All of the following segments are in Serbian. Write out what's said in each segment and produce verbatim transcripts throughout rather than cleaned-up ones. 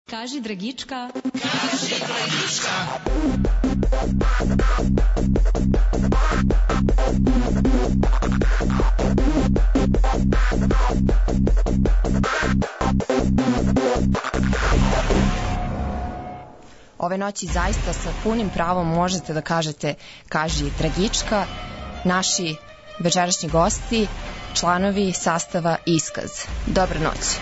Kaži Dragička. Kaži Dragička. Ove noći zaista sa punim pravom možete da kažete Kaži Dragička. Naši večerašnji gosti, članovi sastava Iskaz. Dobra noć.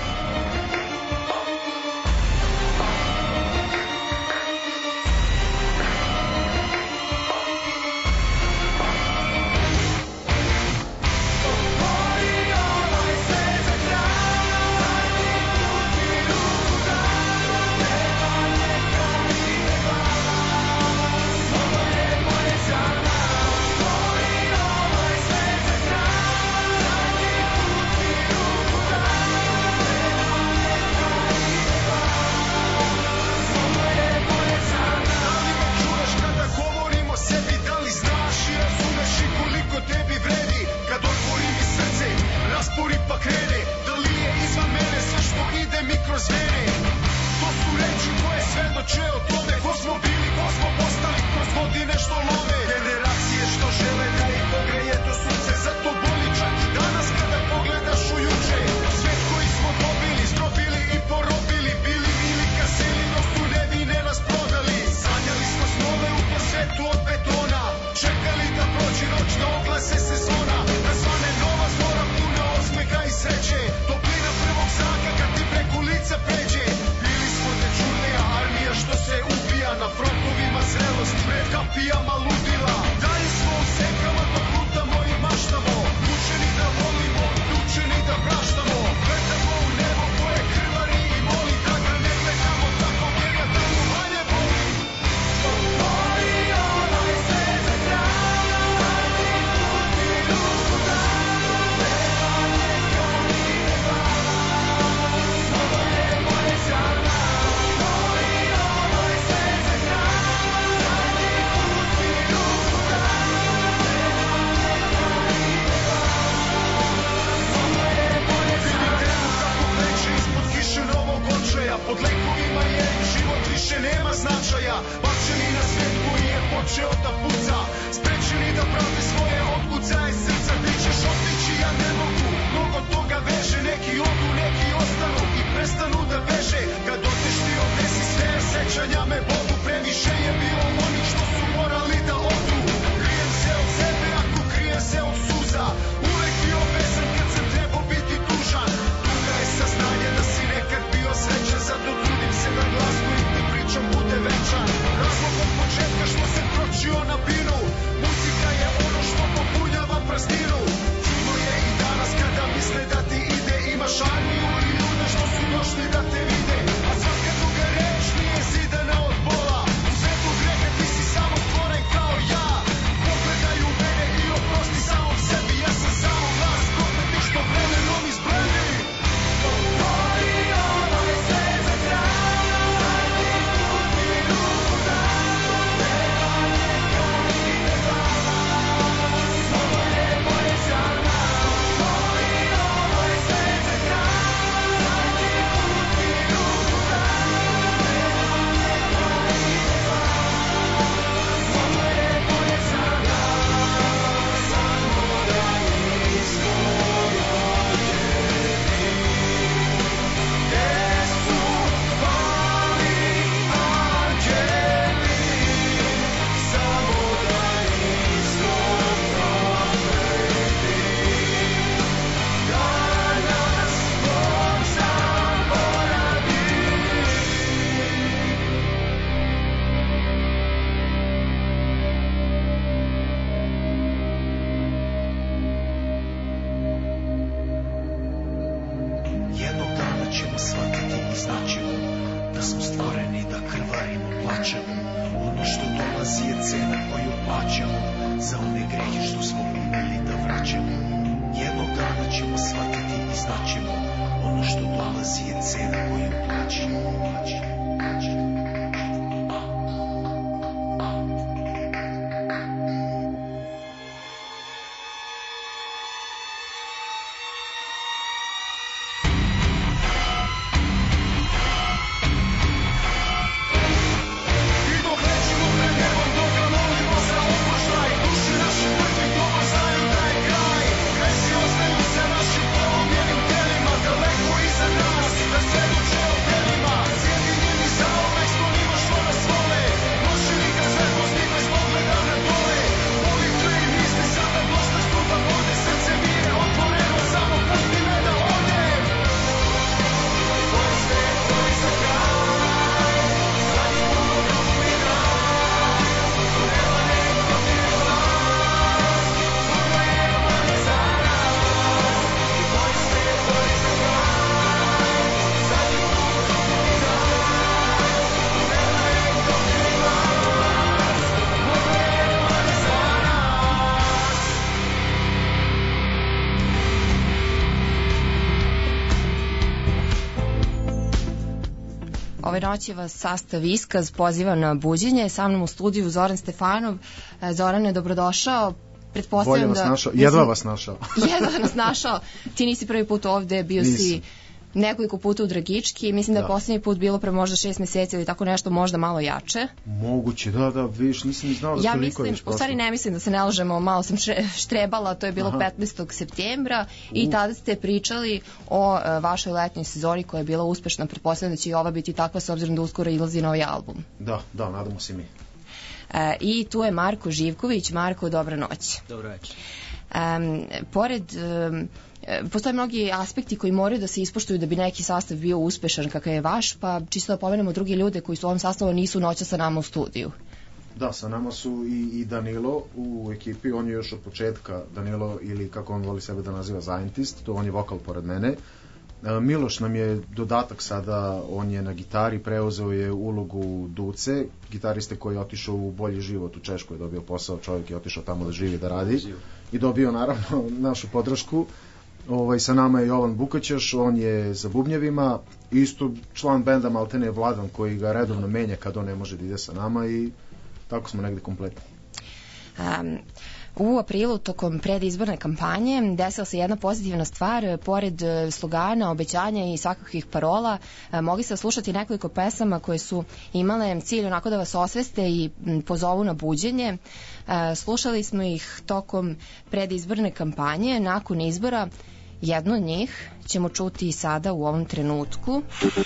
Ove noći vas sastav Iskaz poziva na buđenje. Sa mnom u studiju Zoran Stefanov. Zoran je dobrodošao. Bolje vas da, našao, jedva vas našao. Jedva nas našao. Ti nisi prvi put ovde, bio Nisam. si nekoliko puta u Dragički. Mislim da je da. posljednji put bilo pre možda šest meseci ili tako nešto, možda malo jače. Moguće, da, da, viš, nisam ni znao da ja toliko mislim, već prošlo. U stvari ne mislim da se ne lažemo, malo sam štrebala, to je bilo Aha. petnaestog septembra i uh. tada ste pričali o uh, vašoj letnjoj sezoni koja je bila uspešna, pretpostavljam da će i ova biti takva s obzirom da uskoro izlazi novi album. Da, da, nadamo se mi. E, I tu je Marko Živković. Marko, dobra noć. Dobro večer. Um, pored, um, postoje mnogi aspekti koji moraju da se ispoštuju da bi neki sastav bio uspešan kakav je vaš, pa čisto da pomenemo drugi ljude koji su u ovom sastavu, nisu noća sa nama u studiju. Da, sa nama su i, i Danilo u ekipi, on je još od početka, Danilo, ili kako on voli sebe da naziva, Scientist, to on je vokal pored mene. Miloš nam je dodatak sada, on je na gitari, preuzeo je ulogu Duce, gitariste koji je otišao u bolji život u Češkoj, dobio posao, čovjek je otišao tamo da živi, da radi i dobio naravno našu podršku. Ovaj, sa nama je Jovan Bukaćaš, on je za bubnjevima, isto član benda maltene Vladan koji ga redovno menja kad on ne može da ide sa nama i tako smo negde kompletni. Um, U aprilu, tokom predizborne kampanje, desila se jedna pozitivna stvar. Pored slogana, obećanja i svakakvih parola, mogli ste slušati nekoliko pesama koje su imale cilj onako da vas osveste i pozovu na buđenje. Slušali smo ih tokom predizborne kampanje. Nakon izbora jednu od njih ćemo čuti sada u ovom trenutku.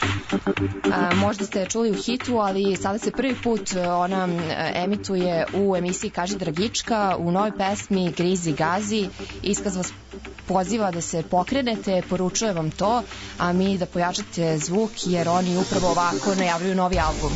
A, možda ste čuli u hitu, ali sada se prvi put ona emituje u emisiji Kaži Dragička, u novoj pesmi Grizi Gazi. Iskaz vas poziva da se pokrenete, poručuje vam to, a mi da pojačate zvuk jer oni upravo ovako najavljuju novi album.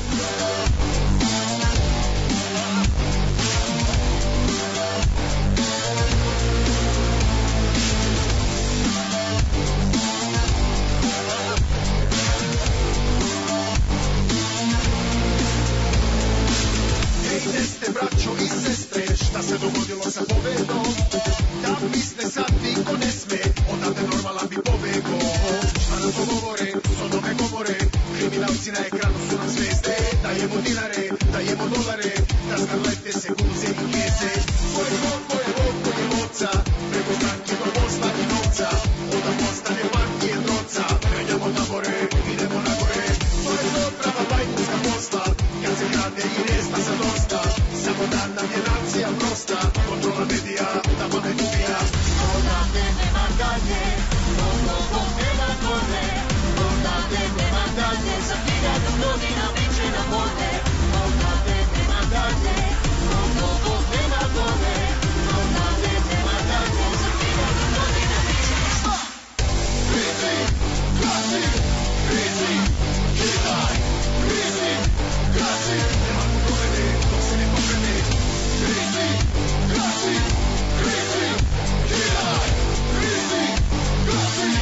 Braćo i sestre, šta se dogodilo sa pobedom? Da misle sad niko ne sme, odavde normalan bi pobego. Šta nam to govore, sodome govore, kriminalci na ekranu su nam zvezde. Dajemo dinare, dajemo dolare, da skarlete se guze i kese. Ko je god, ko je vod, ko je voca, preko stranke do posla i novca. Onda postane partije droca, menjamo tabore, idemo na gore. To je to prava bajkunska posla, kad se grade i resna sa dosta. Samo dan nam je nacija prosta, kontrola medija, tamo ne dubija. Odavde nema dalje, ono ko nema gore. Odavde nema dalje, za hiljadu godina biće na vode. Odavde nema dalje, ono ko nema gore. Odavde nema dalje, za hiljadu godina biće na šta? Grizi, gazi, grizi, kidaj, grizi, gazi. Nema kupovene, dok se ne pokrene. Grizi, gazi, grizi, kidaj, grizi, gazi.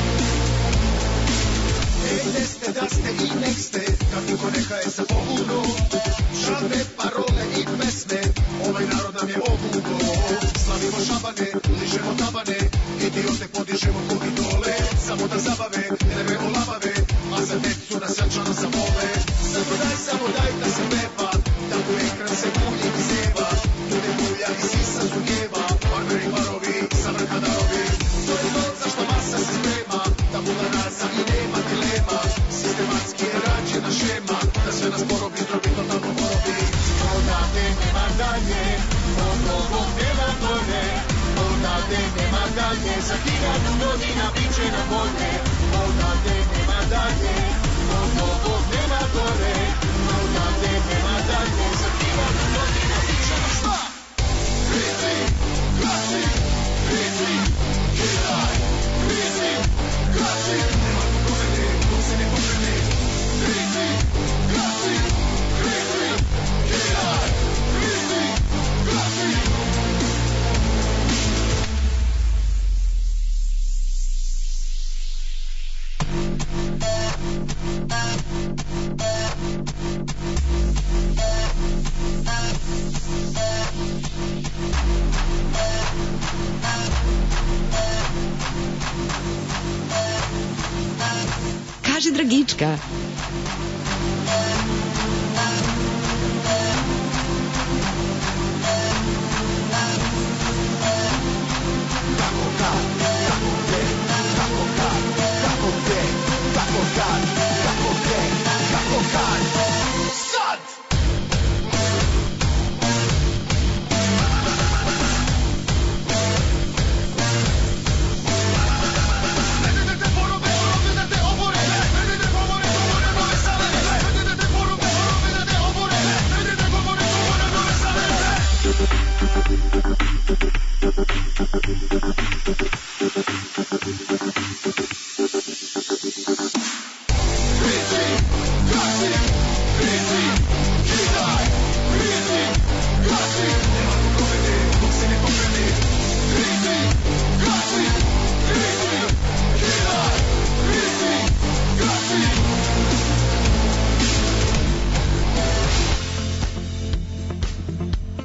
Ej, ne ste, da ste i nek ste, kad niko neka je za pobudu. Žalbe, parole i pesme, ovaj narod nam je obugo. Slavimo šabane, ližemo tabane, idiote podižemo ko idole. Samo da zabave, ne me olabave, a za decu nas jačano zavole. Zato daj, samo daj da se pepa, da u ekran se bulji i zeva. Ljude bulja i sisa su njeva, barberi barovi, savrka darovi. To je to zašto masa se sprema, da bula nasa i nema dilema. Sistematski je rađena šema, da sve nas porobi, zdrobi to tamo porobi. Odavde nema dalje, ono ko nema gore. Odavde nema dalje, za hiljadu godina biće na vode. Odavde nema dalje, ono ko nema gore. Odavde nema dalje, za hiljadu godina biće na šta? Grizi, gazi, grizi, kidaj, grizi, gazi. Nema kupovene, dok se ne pokrene. Grizi, gazi, grizi, kidaj, grizi, gazi. Kaži Dragička.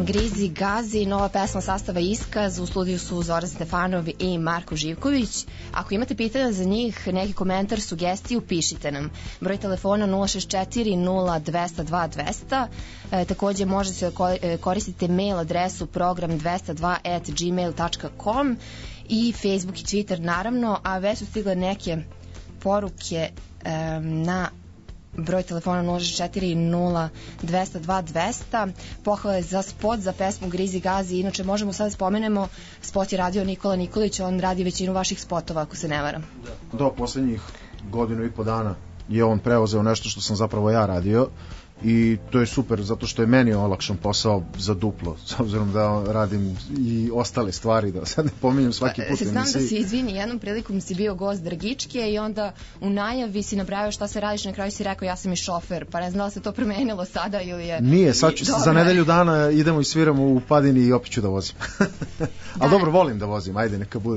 Grizi Gazi, nova pesma sastava Iskaz, u studiju su Zoran Stefanov i Marko Živković. Ako imate pitanja za njih, neki komentar, sugestiju, pišite nam. Broj telefona nula šest četiri nula dva zero dva dva zero zero. E, takođe možete koristiti mail adresu program dvesta dva at gmail dot com i Facebook i Twitter naravno, a već su stigle neke poruke e, na broj telefona nula šest četiri nula dva zero dva dva zero. Pohvale za spot za pesmu Grizi Gazi. Inače možemo sad spomenemo, spot je radio Nikola Nikolić, on radi većinu vaših spotova ako se ne varam. Do poslednjih godinu i po dana je on preuzeo nešto što sam zapravo ja radio i to je super zato što je meni olakšan posao za duplo, s obzirom da radim i ostale stvari, da sad ne pominjem svaki put. Pa, znam da si, izvini, jednom prilikom si bio gost Dragičke i onda u najavi si napravio šta se radiš, na kraju si rekao ja sam i šofer, pa ne znam da se to promenilo sada ili je... Nije, sad ću, za nedelju dana idemo i sviramo u Padini i opet ću da vozim. Ali dobro, volim da vozim, ajde, neka bude.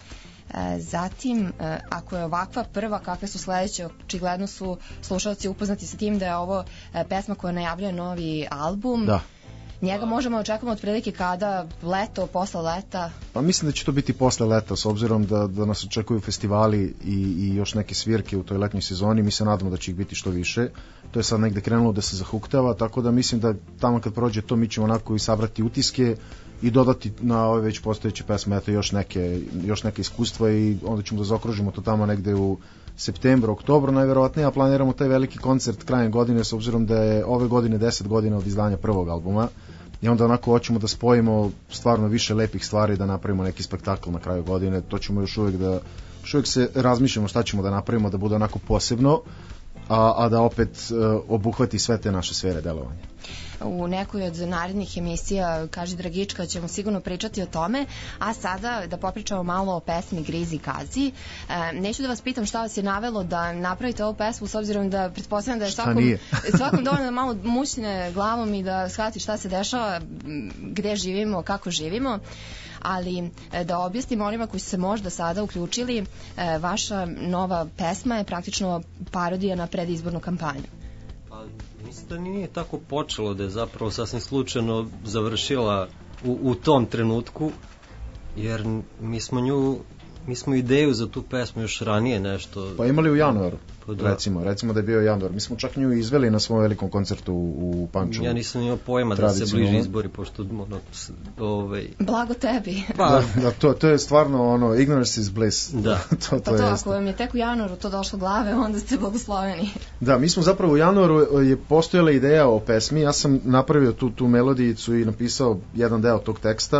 Zatim, ako je ovakva prva, kakve su sledeće, očigledno su slušalci upoznati sa tim da je ovo pesma koja najavljuje novi album. Da. Njega možemo očekamo otprilike kada, leto, posle leta? Pa mislim da će to biti posle leta, s obzirom da, da nas očekuju festivali i, i još neke svirke u toj letnjoj sezoni. Mi se nadamo da će ih biti što više. To je sad negde krenulo da se zahuktava, tako da mislim da tamo kad prođe to mi ćemo onako i sabrati utiske i dodati na ove već postojeće pesme eto još neke, još neke iskustva i onda ćemo da zaokružimo to tamo negde u septembru, oktobru najverovatnije, a planiramo taj veliki koncert krajem godine s obzirom da je ove godine deset godina od izdanja prvog albuma i onda onako hoćemo da spojimo stvarno više lepih stvari, da napravimo neki spektakl na kraju godine. To ćemo još uvijek da još uvijek se razmišljamo šta ćemo da napravimo da bude onako posebno, a, a da opet uh, obuhvati sve te naše sfere delovanja. U nekoj od narednih emisija, kaže Dragička, ćemo sigurno pričati o tome, a sada da popričamo malo o pesmi Grizi Gazi. E, neću da vas pitam šta vas je navelo da napravite ovu pesmu, s obzirom da pretpostavljam da je svakom, svakom dovoljno malo mućne glavom i da shvati šta se dešava, gde živimo, kako živimo, ali da objasnimo onima koji su se možda sada uključili, e, vaša nova pesma je praktično parodija na predizbornu kampanju. Mislim da nije tako počelo, da je zapravo sasvim slučajno završila u, u tom trenutku, jer mi smo nju, mi smo ideju za tu pesmu još ranije nešto... Pa imali u januaru, pa da. recimo, recimo da je bio januar. Mi smo čak nju izveli na svom velikom koncertu u, u Pančevu. Ja nisam imao pojma da se bliži izbori, pošto... Ono, ovaj... Blago tebi. Pa, da, da, to, to je stvarno ono, ignorance is bliss. Da. to, to, pa to, ako vam je tek u januaru to došlo glave, onda ste blagosloveni. Da, mi smo zapravo u januaru je postojala ideja o pesmi, ja sam napravio tu, tu melodijicu i napisao jedan deo tog teksta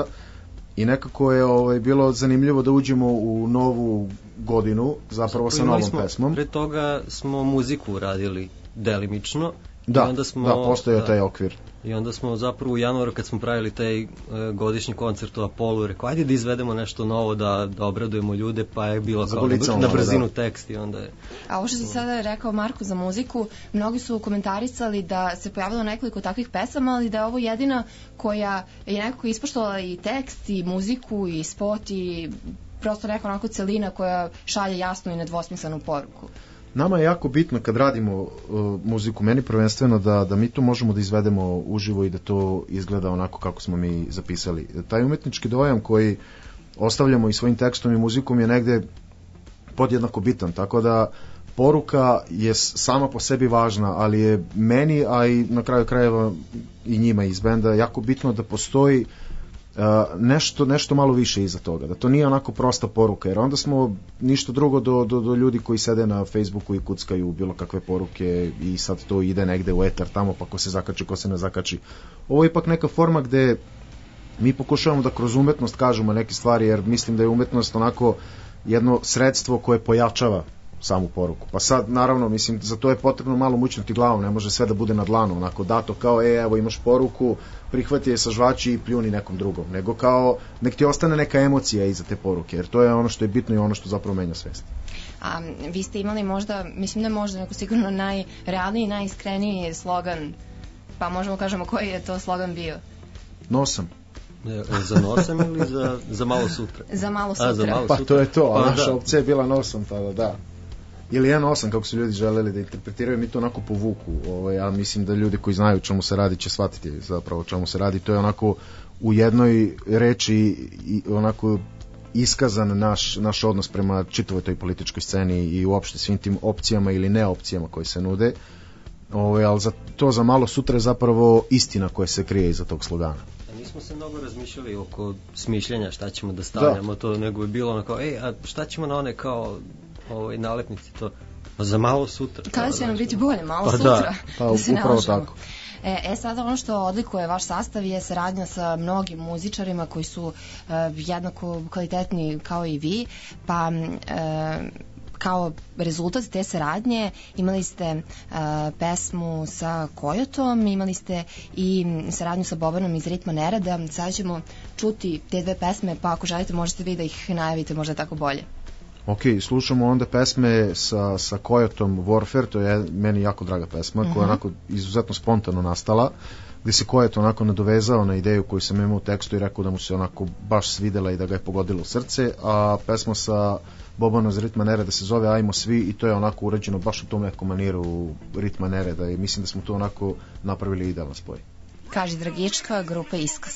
i nekako je ovaj, bilo zanimljivo da uđemo u novu godinu zapravo sa novom smo, pesmom. Pre toga smo muziku radili delimično. Da, i onda smo, da, postoje da, taj okvir. I onda smo zapravo u januaru kad smo pravili taj e, godišnji koncert u Apolu, rekao ajde da izvedemo nešto novo, da, da obradujemo ljude, pa je bilo kao na, na brzinu da. tekst i onda je... A ovo što si sada rekao, Marko, za muziku, mnogi su komentarisali da se pojavilo nekoliko takvih pesama, ali da je ovo jedina koja je nekako ispoštovala i tekst, i muziku, i spot, i prosto neka onako celina koja šalje jasnu i nedvosmislenu poruku. Nama je jako bitno kad radimo uh, muziku, meni prvenstveno da, da mi to možemo da izvedemo uživo i da to izgleda onako kako smo mi zapisali. Taj umetnički dojam koji ostavljamo i svojim tekstom i muzikom je negde podjednako bitan, tako da poruka je sama po sebi važna, ali je meni, a i na kraju krajeva i njima iz benda jako bitno da postoji Uh, nešto, nešto malo više iza toga, da to nije onako prosta poruka, jer onda smo ništa drugo do, do, do ljudi koji sede na Facebooku i kuckaju bilo kakve poruke i sad to ide negde u etar tamo, pa ko se zakači, ko se ne zakači. Ovo je ipak neka forma gde mi pokušavamo da kroz umetnost kažemo neke stvari, jer mislim da je umetnost onako jedno sredstvo koje pojačava samu poruku. Pa sad, naravno, mislim, za to je potrebno malo mućnuti glavom, ne može sve da bude na dlanu, onako dato kao, e, evo imaš poruku, prihvati je sa žvači i pljuni nekom drugom, nego kao, nek ti ostane neka emocija iza te poruke, jer to je ono što je bitno i ono što zapravo menja svest. A vi ste imali možda, mislim da možda neko sigurno najrealniji, najiskreniji slogan, pa možemo kažemo koji je to slogan bio? Nosam. E, za nosam ili za, za malo sutra? Za malo sutra. A, za malo pa sutra. to je to, a pa, naša da. opcija je bila nosam tada, da. ili jedan osam kako su ljudi želeli da interpretiraju, mi to onako povuku. Ovaj, ja mislim da ljudi koji znaju čemu se radi će shvatiti zapravo čemu se radi. To je onako u jednoj reči i onako iskazan naš, naš odnos prema čitavoj toj političkoj sceni i uopšte svim tim opcijama ili ne opcijama koje se nude. Ovaj, ali za, to za malo sutra je zapravo istina koja se krije iza tog slogana. Nismo se mnogo razmišljali oko smišljenja šta ćemo da stavljamo, da. To nego je bilo ono kao, ej, a šta ćemo na one kao ovaj, nalepnici, to za malo sutra. Kada će nam biti bolje, malo pa sutra, da, pa, da se ne upravo lažemo. tako. E, e sada ono što odlikuje vaš sastav je saradnja sa mnogim muzičarima koji su e, jednako kvalitetni kao i vi, pa e, kao rezultat te saradnje imali ste uh, pesmu sa Kojotom, imali ste i saradnju sa Bobanom iz Ritma nereda. Sada ćemo čuti te dve pesme, pa ako želite možete vi da ih najavite, možda je tako bolje. Ok, slušamo onda pesme sa, sa Kojotom, Warfare, to je meni jako draga pesma, uh-huh. koja je onako izuzetno spontano nastala, gde se Kojot onako nadovezao na ideju koju sam imao u tekstu i rekao da mu se onako baš svidela i da ga je pogodilo u srce, a pesma sa Bobanom iz Ritma nereda se zove Ajmo svi i to je onako urađeno baš u tom nekom maniru Ritma nereda i mislim da smo to onako napravili idealan spoj. Kaže Dragička, grupa Iskaz.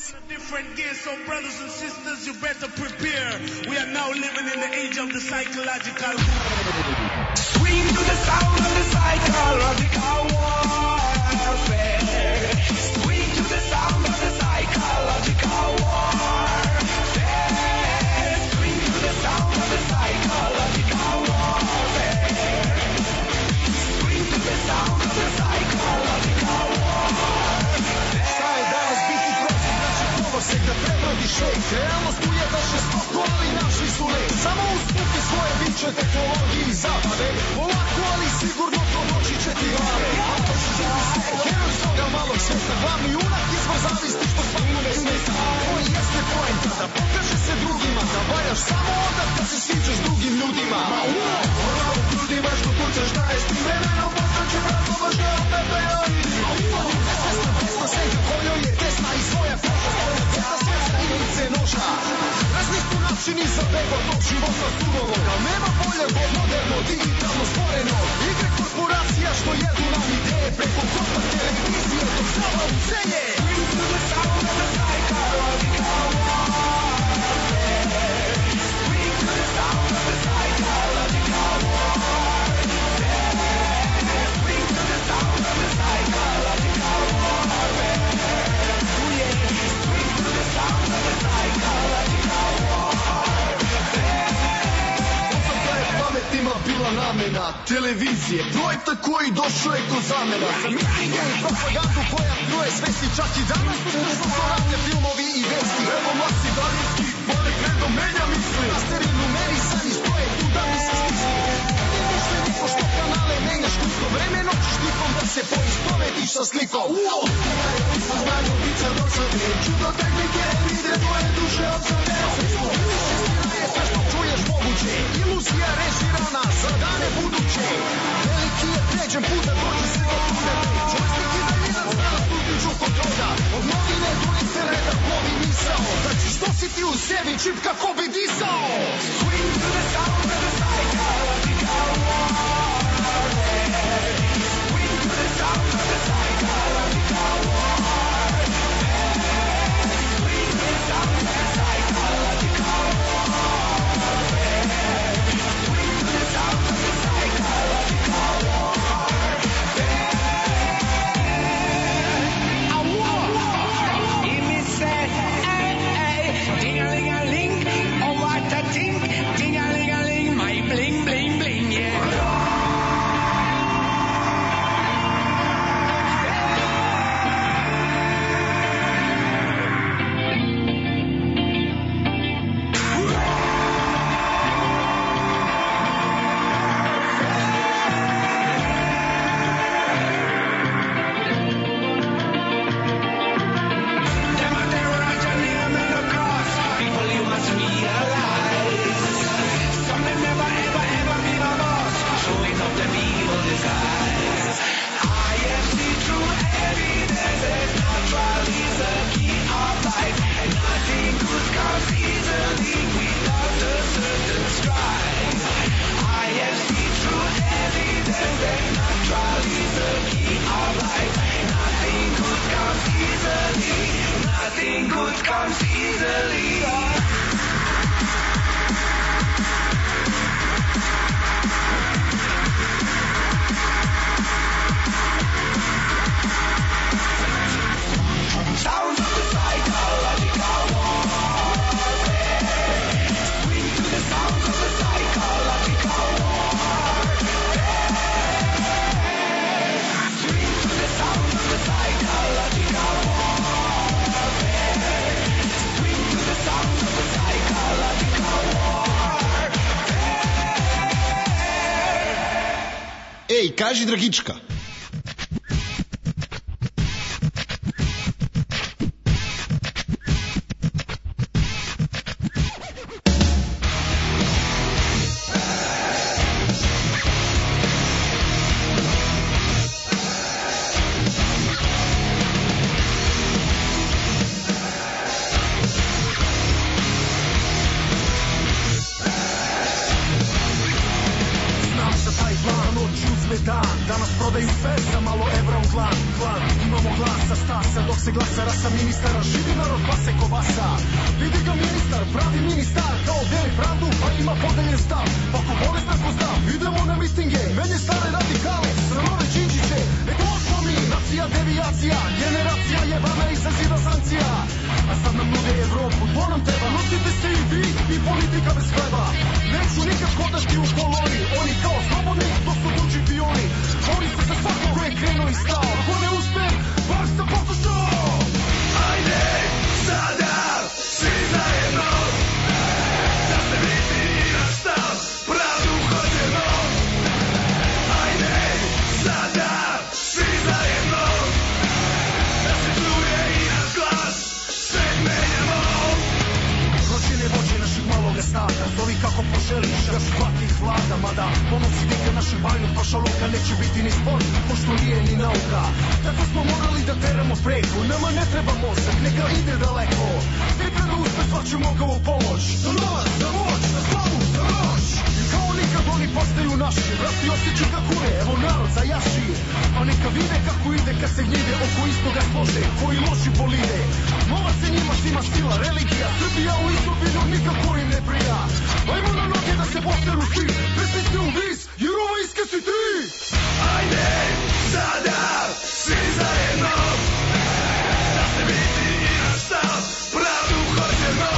Da prebrodiš lek, realnost tu je da žestoko, ali našli su lek. Samo usputi svoje biće tehnologiji i zabave, polako, ali sigurno to moći će ti glave. Ako si živi se, heroj svoga malog sveta, glavni junak izvor zavisti što svakome smeta. Koji jeste poenta, da pokaže se drugima, da valjaš samo onda kad se sviđaš drugim ljudima. Ona u grudima što kućeš da je s tim vremenom, postaće bratno baš ne od tebe, ja vidim. Svesna, besna senka kojoj je tesna i svoja koža, svoja ceta svesna igrice noža. Razni su načini za beg od tog života surovog, al nema bolje od moderno, digitalno stvoreno. Igre korporacija što jedu nam ideje preko konta televizije dok zava u celje. Into the sound of the psychological warfare. Into the sound of the psychological warfare. Into the sound of the psychological warfare. Into the sound of the psychological warfare. Pametima bila namena televizije, projekta koji došao je ko zamena. Za mišljenje i propagandu koja kroje svesti, čak i danas uspešno to radne filmovi i vesti. Evo Masi Darinski, pored redom menja misli. Masteri numerisani stoje tu da bi se stisli. Ne mišljenje ko što kanale menjaš kusko vreme, noćiš nikom da se poistovetiš sa slikom. Uo! U saznanju bića dosade, čudo tehnike, vide tvoje duše obsade. Istina je sve što čuješ moguće, iluzija režirana za dane buduće. Veliki je pređen put da dođe se do tude. Čovjek i daljina strana stutiću kod roda. Od novine do interneta plovi misao. Da ćeš nositi u sebi čip kako bi disao. Swing to the sound of the psychological warfare. Swing to the sound of the psychological warfare. Swing to the sound of the Nothing good comes easily. Sounds of the psychological warfare. Swing to the sounds of the psychological warfare. Swing to the sounds of the psychological warfare. Swing to the sounds of the psychological warfare. Ej, kaži Dragička. Danas prodaju sve za malo evra u dlan, klan. Imamo glasa, stasa, dok se glasa rasa ministara. Živi narod pa se kobasa. Vidi ga ministar, pravi ministar. Kao deli pravdu, pa ima podeljen stav. Pa ko bolest tako zna, idemo na mitinge. Menje stare radikale, sramove Đinđiće. E to smo mi, nacija devijacija. Generacija jebana izaziva sankcija. A sad nam nude Evropu, to nam treba. Nosite se i vi, i politika bez hleba. Neću nikad hodati u koloni. Oni kao slobodni, to su tuđi pioni. Oni su se svako ko je krenuo i stao. Ako ne uspem, bar sam poslušao. Ajde, sada, svi zajedno. Da se vidi naš stav, pravdu hoćemo. Ajde, sada, svi zajedno. Da se čuje i naš glas, sve menjamo. Rođene vođe naših maloga stada, zovi kako poželiš, još hvatih vlada. Mada pomoći dike naših bajnog pašaluka neće biti ni sport, pošto nije ni nauka. Tako smo morali da teramo preko, nama ne treba mozak, neka ide daleko. Tek kada uspe svaću mogao u pomoć. Za novac, za moć, za slavu, za noć. I kao nikad oni postaju naši, vrati osjeću da kure, evo narod zajaši. Pa neka vide kako ide kad se gnjide oko istoga slože, koji loši bolide. Novac se njima svima sila, religija, Srbija u izobilju nikako im ne prija. Ajmo na noge da se posteru svi, pesnici u vis, jer ovo iske si ti. Ajde, sada, svi zajedno. Da se vidi i naš stav, pravdu hoćemo.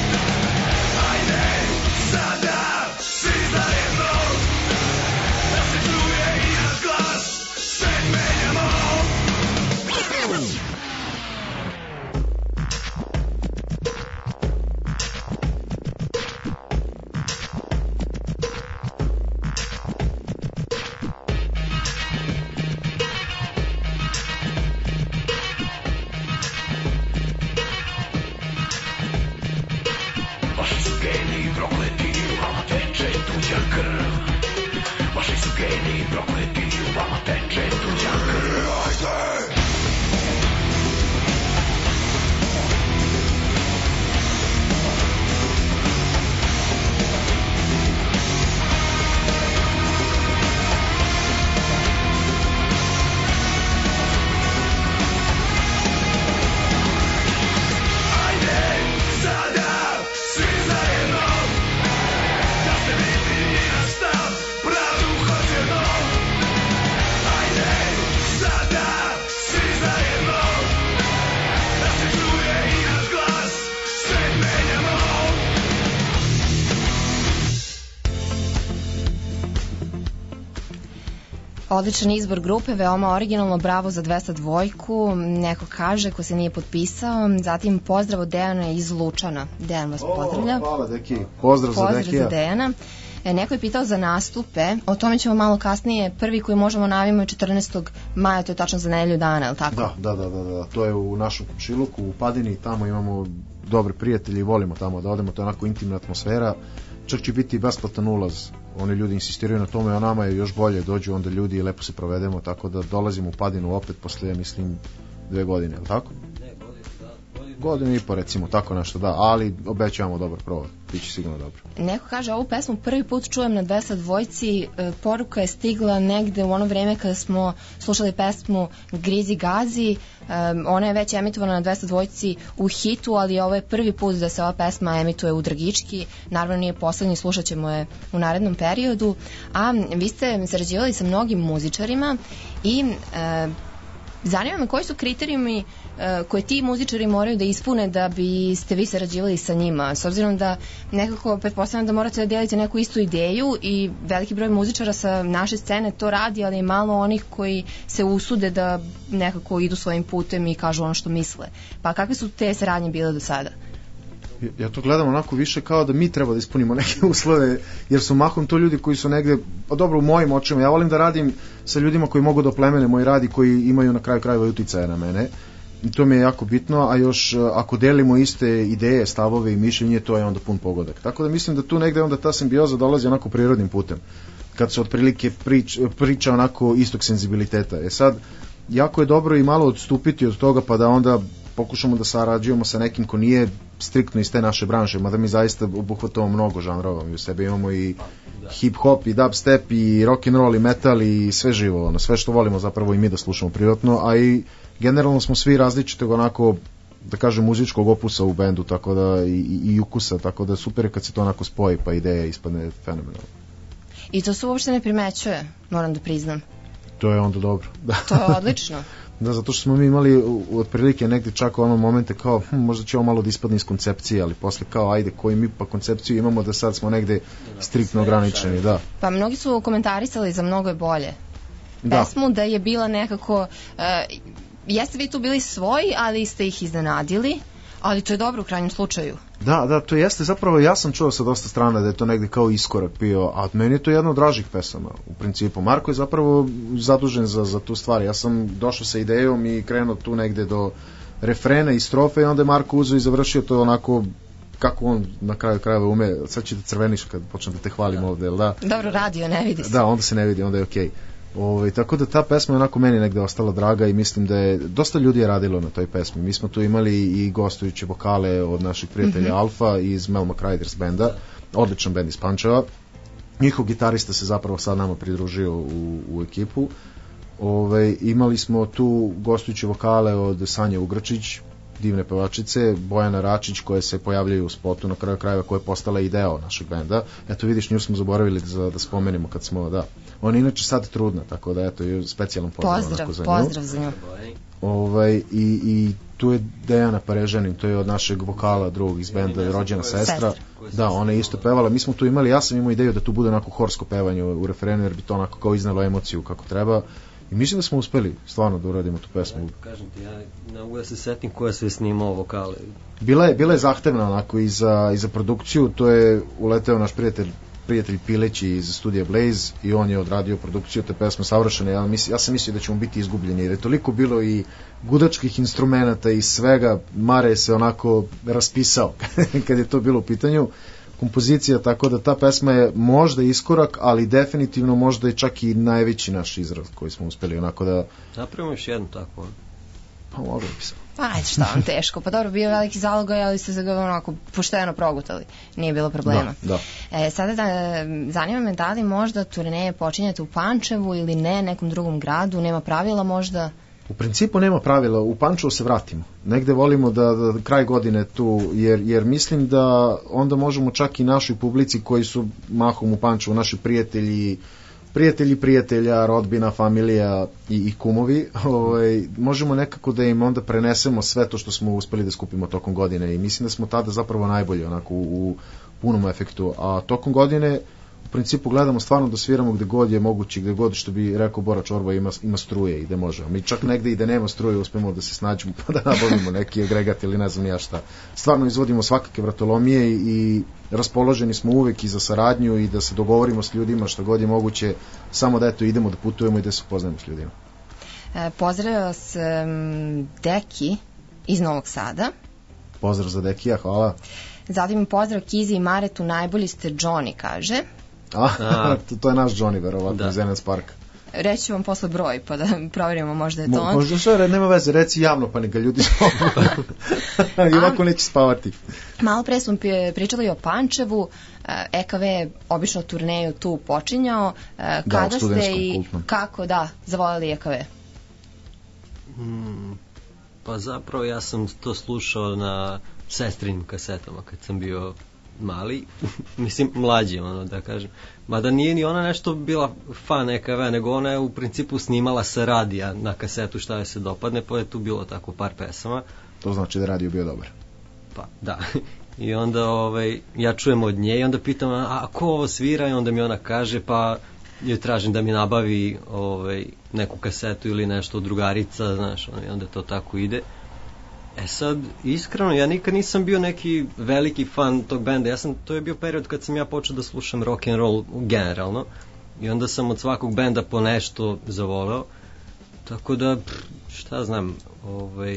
Ajde, sada, svi zajedno. Da se čuje i naš glas, sve menjamo. Vaši su geni prokleti, u vama teče tuđa krv. Vaši su geni prokleti, u vama teče tuđa krv. Ajde! Odličan izbor grupe, veoma originalno, bravo za dvesta dvojku, neko kaže ko se nije potpisao. Zatim pozdrav od Dejana iz Lučana. Dejan vas pozdravlja. Hvala Deki, pozdrav, pozdrav za Dekija. Pozdrav za Dejana. E, neko je pitao za nastupe, o tome ćemo malo kasnije. Prvi koji možemo navimo je četrnaestog maja, to je tačno za nedelju dana, je li tako? Da, da, da, da, da, to je u našem komšiluku, u Padini, tamo imamo dobre prijatelji i volimo tamo da odemo, to je onako intimna atmosfera. Čak će biti besplatan ulaz, oni ljudi insistiraju na tome, a nama je još bolje, dođu onda ljudi i lepo se provedemo, tako da dolazimo u Padinu opet posle, mislim, dve godine, je li tako? Ne, godinu, da, godinu godinu i po recimo, tako nešto, da, ali obećavamo dobar provod, bit će sigurno dobro. Neko kaže, ovu pesmu prvi put čujem na dvesta dvojci, e, poruka je stigla negde u ono vreme kada smo slušali pesmu Grizi Gazi, e, ona je već emitovana na dvesta dvojci u hitu, ali ovo je prvi put da se ova pesma emituje u Dragički, naravno nije poslednji, slušat ćemo je u narednom periodu, a vi ste sarađivali sa mnogim muzičarima i e, zanima me koji su kriterijumi koje ti muzičari moraju da ispune da biste vi sarađivali sa njima, s obzirom da nekako pretpostavljam da morate da delite neku istu ideju i veliki broj muzičara sa naše scene to radi, ali je malo onih koji se usude da nekako idu svojim putem i kažu ono što misle. Pa kakve su te saradnje bile do sada? Ja to gledam onako više kao da mi treba da ispunimo neke uslove, jer su mahom to ljudi koji su negde, pa dobro u mojim očima, ja volim da radim sa ljudima koji mogu da oplemene moj rad i koji imaju na kraju krajeva uticaja na mene. I to mi je jako bitno, a još ako delimo iste ideje, stavove i mišljenje, to je onda pun pogodak. Tako da mislim da tu negde onda ta simbioza dolazi onako prirodnim putem, kad se otprilike prič, priča onako istog senzibiliteta. E sad, jako je dobro i malo odstupiti od toga pa da onda pokušamo da sarađujemo sa nekim ko nije striktno iz te naše branše, mada mi zaista obuhvatamo mnogo žanrova, mi u sebi imamo i hip-hop i dubstep i rock'n'roll i metal i sve živo, ono, sve što volimo zapravo i mi da slušamo privatno, a i generalno smo svi različitog onako, da kažem, muzičkog opusa u bendu, tako da i, i ukusa, tako da super je kad se to onako spoji pa ideja ispadne fenomenalno. I to se uopšte ne primećuje, moram da priznam. To je onda dobro. Da. To je odlično. Da, zato što smo mi imali otprilike negde čak ono momente kao hm, možda će ovo malo da ispadne iz koncepcije, ali posle kao ajde koji mi pa koncepciju imamo da sad smo negde striktno ograničeni, da. Pa mnogi su komentarisali za Mnogo je bolje da. Pesmu, da je bila nekako uh, jeste vi tu bili svoji, ali ste ih iznenadili, ali to je dobro u krajnjem slučaju. Da, da, to jeste, zapravo ja sam čuo sa dosta strana da je to negde kao iskorak bio, a od meni je to jedna od dražih pesama u principu. Marko je zapravo zadužen za, za tu stvar, ja sam došao sa idejom i krenuo tu negde do refrena i strofe i onda je Marko uzeo i završio to onako kako on na kraju krajeva ume. Sad će da crveniš kad počnem da te hvalim ovde, jel da? Dobro, radio, ne vidi se. Da, onda se ne vidi, onda je okej. Okay. Ove, tako da ta pesma je onako meni negde ostala draga i mislim da je dosta ljudi je radilo na toj pesmi. Mi smo tu imali i gostujuće vokale od naših prijatelja mm-hmm. Alfa iz Melmac Riders benda, odličan bend iz Pančeva. Njihov gitarista se zapravo sad nama pridružio u, u ekipu. Ove, imali smo tu gostujuće vokale od Sanje Ugrčić, divne pevačice, Bojana Račić koje se pojavljaju u spotu na kraju krajeva, koja je postala i deo našeg benda. Eto vidiš, nju smo zaboravili da, da spomenemo kad smo, da. Ona je inače sad trudna, tako da eto je specijalan pozdrav, pozdrav za nju. Pozdrav za nju. Ovaj, i, i tu je Dejana Parežanin, to je od našeg vokala drugog iz benda, rođena sestra. Da, ona je isto pevala. Mi smo tu imali, ja sam imao ideju da tu bude onako horsko pevanje u, u refrenu, jer bi to onako kao iznalo emociju kako treba. I mislim da smo uspeli stvarno da uradimo tu pesmu. Kažem ti, ja na uve se setim koja sve snimao vokale. Bila je, bila je zahtevna onako i za, i za produkciju, to je uleteo naš prijatelj prijatelj Pileći iz studija Blaze i on je odradio produkciju te pesme savršene. Ja, misl, ja sam mislio da ćemo biti izgubljeni jer je toliko bilo i gudačkih instrumenata i svega. Mare se onako raspisao kad je to bilo u pitanju. Kompozicija, tako da ta pesma je možda iskorak, ali definitivno možda je čak i najveći naš izraz koji smo uspeli onako da... Napravimo još jednu takvu. Pa mogli bi se. Pa ajde, šta vam teško, pa dobro, bio veliki zalogaj, ali ste ga onako pošteno progutali, nije bilo problema. Da, da. E, sada da, zanima me da li možda turneje počinjete u Pančevu ili ne, nekom drugom gradu, nema pravila možda? U principu nema pravila, u Pančevo se vratimo. Negde volimo da, da kraj godine tu, jer, jer mislim da onda možemo čak i našoj publici koji su mahom u Pančevu, naši prijatelji, prijatelji prijatelja, rodbina, familija i, i kumovi, ovaj, možemo nekako da im onda prenesemo sve to što smo uspeli da skupimo tokom godine i mislim da smo tada zapravo najbolji onako u, u punom efektu, a tokom godine u principu gledamo stvarno da sviramo gde god je moguće, gde god, što bi rekao Bora Čorba, ima, ima struje i gde možemo. Mi čak negde i da nema struje uspemo da se snađemo pa da nabavimo neki agregat ili ne znam ja šta. Stvarno izvodimo svakake vratolomije i, i raspoloženi smo uvek i za saradnju i da se dogovorimo s ljudima što god je moguće, samo da eto idemo da putujemo i da se upoznajemo s ljudima. E, pozdravio vas um, Deki iz Novog Sada. Pozdrav za Dekija, hvala. Zatim pozdrav Kizi i Maretu, najbolji ste Johnny, kaže. A, to, to je naš Johnny, verovatno, da. iz N S Parka. reći ću vam posle broj, pa da proverimo možda je to on. Možda što, nema veze, reci javno, pa neka ljudi spomu. I ovako neće spavati. Malo pre smo pričali o Pančevu, E K V je obično turneju tu počinjao. Kada da, ste i kultnom. Kako, da, zavoljeli E K V? Hmm, pa zapravo ja sam to slušao na sestrinim kasetama kad sam bio mali, mislim mlađi, ono da kažem. Mada nije ni ona nešto bila fan E K V, nego ona je u principu snimala sa radija na kasetu šta je se dopadne, pa je tu bilo tako par pesama. To znači da je radio bio dobar. Pa, da. I onda ovaj, ja čujem od nje i onda pitam, a ko ovo svira? I onda mi ona kaže, pa joj tražim da mi nabavi ovaj, neku kasetu ili nešto od drugarica, znaš, i onda to tako ide. E sad, iskreno, ja nikad nisam bio neki veliki fan tog benda. Ja sam, to je bio period kad sam ja počeo da slušam rock and roll generalno i onda sam od svakog benda po nešto zavoleo. Tako da, šta znam, ovaj,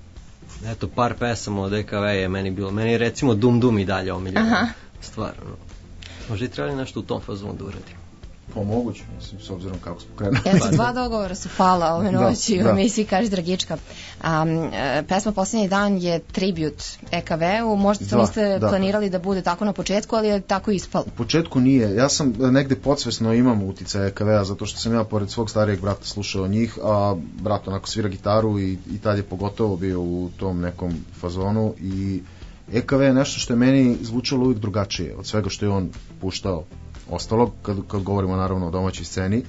eto, par pesama od E K V je meni bilo. Meni je recimo Dum Dum i dalje omiljena stvar. No. Možda i trebali nešto u tom fazonu da uradim. Pa moguće, mislim, s obzirom kako smo krenuli. Eto, dva dogovora su pala ove noći u emisiji Kaži Dragička. Um, pesma Posljednji dan je tribut E K V-u, možda to niste da. planirali da bude tako na početku, ali je tako ispalo. U početku nije, ja sam negde podsvesno imam uticaj E K V-a, zato što sam ja pored svog starijeg brata slušao njih, a brat onako svira gitaru i, i tad je pogotovo bio u tom nekom fazonu i E K V je nešto što je meni zvučalo uvijek drugačije od svega što je on puštao ostalog, kad, kad govorimo naravno o domaćoj sceni,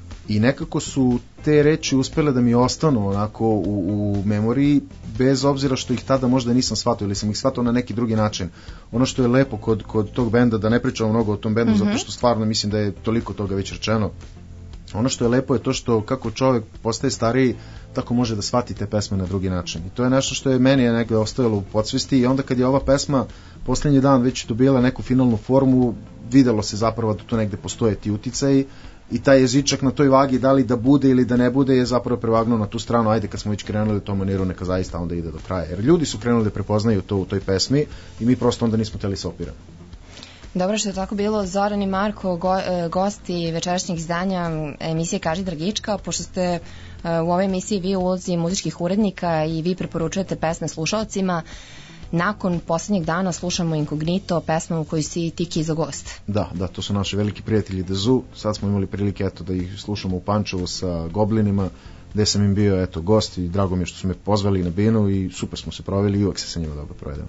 i nekako su te reči uspele da mi ostanu onako u, u memoriji, bez obzira što ih tada možda nisam shvatio ili sam ih shvatio na neki drugi način. Ono što je lepo kod, kod tog benda, da ne pričamo mnogo o tom bendu, mm-hmm. zato što stvarno mislim da je toliko toga već rečeno, ono što je lepo je to što kako čovjek postaje stariji, tako može da shvati te pesme na drugi način. I to je nešto što je meni je negde ostajalo u podsvesti i onda kad je ova pesma Posljednji dan već dobila neku finalnu formu, videlo se zapravo da tu negde postoje ti uticaji i taj jezičak na toj vagi, da li da bude ili da ne bude, je zapravo prevagnuo na tu stranu, ajde kad smo već krenuli u tom maniru, neka zaista onda ide do kraja. Jer ljudi su krenuli da prepoznaju to u toj pesmi i mi prosto onda nismo hteli se opirati. Dobro što je tako bilo. Zoran i Marko, go, gosti večerašnjeg izdanja emisije Kaži Dragička, pošto ste u ovoj emisiji vi u ulozi muzičkih urednika i vi preporučujete pesme slušalcima, nakon posljednjeg dana slušamo Inkognito, pesmu u kojoj si Tiki za gost. Da, da, to su naši veliki prijatelji Dezu. Sad smo imali prilike eto da ih slušamo u Pančevu sa Goblinima, gde sam im bio eto gost i drago mi je što su me pozvali na binu i super smo se proveli i uvek se sa njima dobro provedemo.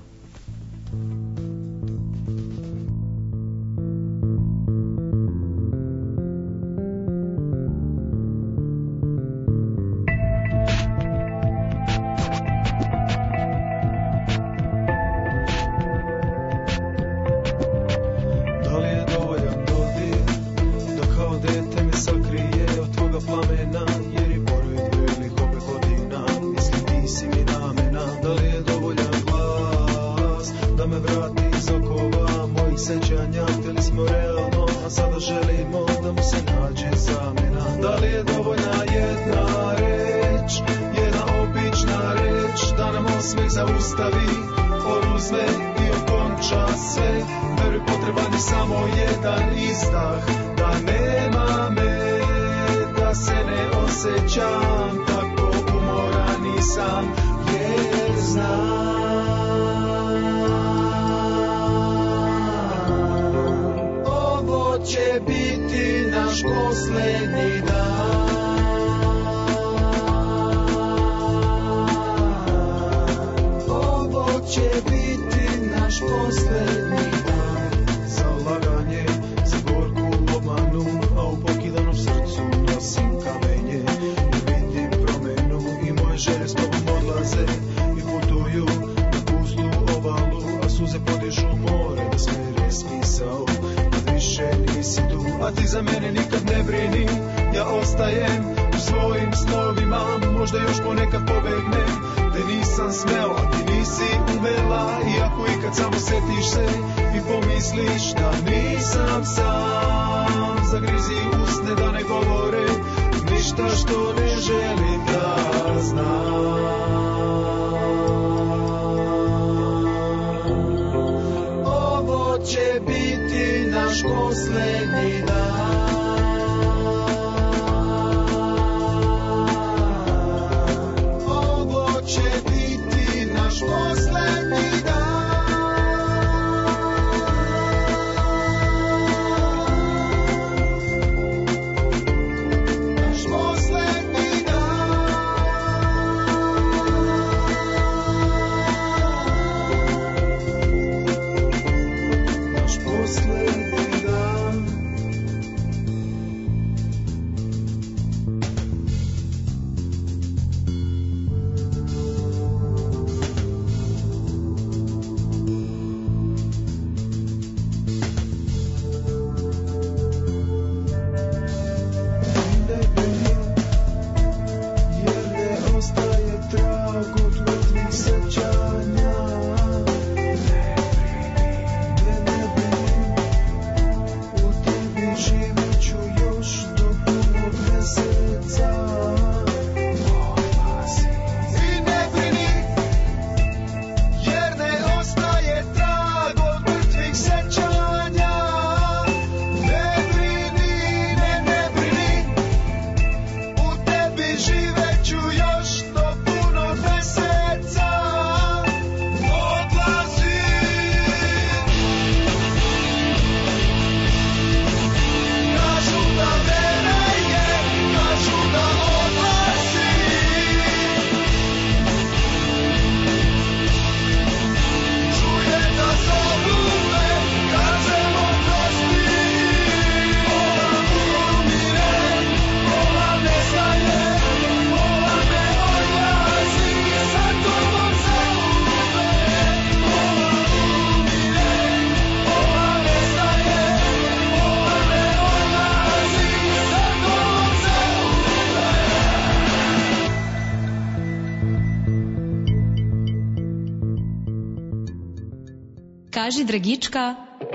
Posljednji dan će biti naš poslednji dan. Kaži Dragička.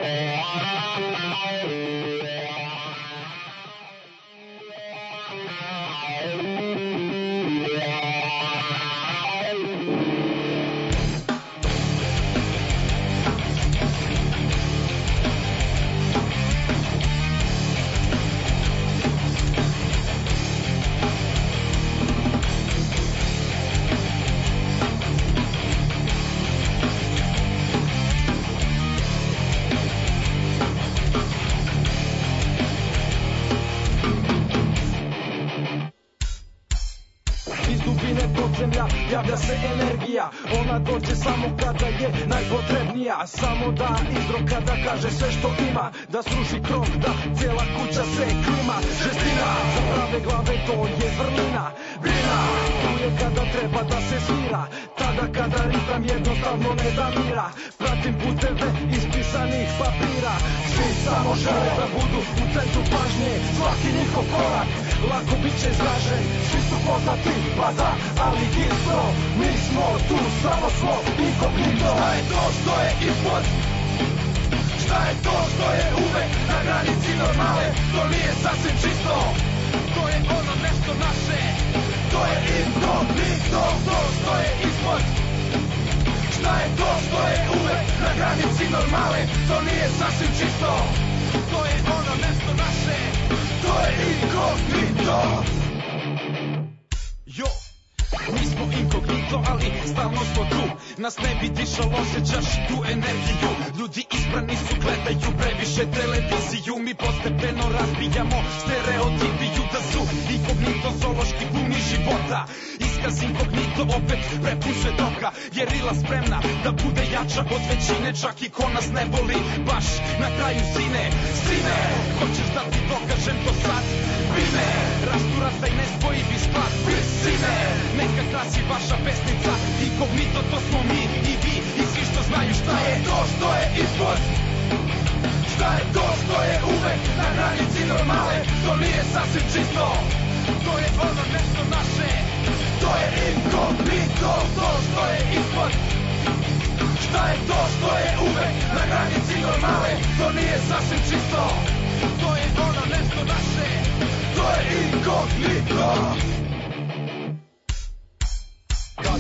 Javlja se energija, ona dođe samo kada je najpotrebnija. Samo da izroka da kaže sve što ima, da sruši krov, da cijela kuća se klima. Žestina, za prave glave to je vrlina. Brina, tu je kada treba da se svira, tada kada ritam jednostavno ne da mira. Pratim puteve ispisanih papira, svi samo žele da budu u centru pažnje. Svaki njihov korak, lako bit će zražen. Svi su poznati, pa da, ali isto. Mi smo tu, samo smo inkognito. Šta je to što je ispod? Šta je to što je uvek na granici normale? To nije sasvim čisto. To je ono nešto naše. To je inkognito. To što je ispod. Šta je to što je uvek na granici normale? To nije sasvim čisto. To je ono nešto naše. To je inkognito. Jo, mi smo inkognito, ali stalno smo tu. Nas ne bi dišalo, osjećaš tu energiju. Ljudi isprani su, gledaju previše televiziju. Mi postepeno razbijamo stereotipiju da su inkognito zoološki bumi života. Iskaz inkognito opet prepun svedoka. Gerila spremna da bude jača od većine, čak i ko nas ne voli baš na kraju sine. Sine, hoćeš da ti dokažem to sad? Bine, rasturastaj nespojivi sklad. Sine, neka krasi vaša pesnica. Inkognito to smo mi i vi i svi što znaju šta je to što je ispod. Šta je to što je uvek na granici normale? To nije sasvim čisto. To je ono nešto naše. To je inkognito. To što je ispod. Šta je to što je uvek na granici normale? To nije sasvim čisto. To je ono nešto naše. To je inkognito.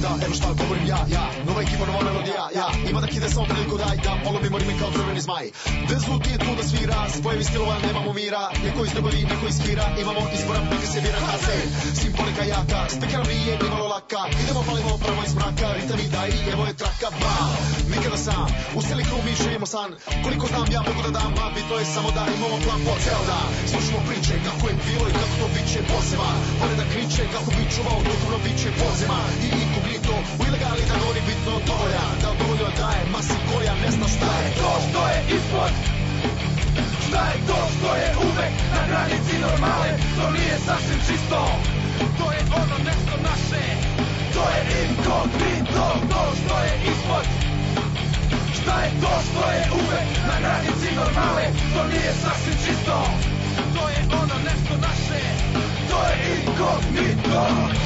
da, evo šta govorim ja, ja. Nova ekipa, nova melodija, ja. Ima da kide samo priliku daj, da polovimo rime kao crveni zmaj. Dezu ti je tu da svira, spojevi stilova nemamo mira. Neko iz ljubavi, neko iz hira, imamo izbora, neka se bira haze. Simbolika jaka, stekara nije nimalo laka. Idemo palimo pravo iz mraka, ritam i daj, evo je traka, bam. Nikada sam, u steli krug mi živimo san. Koliko znam ja mogu da dam, a bitno je samo da imamo plan po ceo dan. Slušamo priče kako je bilo i kako to biće posema. Pone da kriče kako bi čuvao duhovno biće podzema. I inkognito, u ilegali da gori bitno dovoljan. Da dovoljno daje masi koja ne zna šta je to što je ispod. Šta je to što je uvek na granici normale. To nije sasvim čisto. To je ono nešto naše. To je inkognito. To što je ispod. Šta je to što je uvek na granici normale. To nije sasvim čisto. To je ono nešto naše. To je inkognito.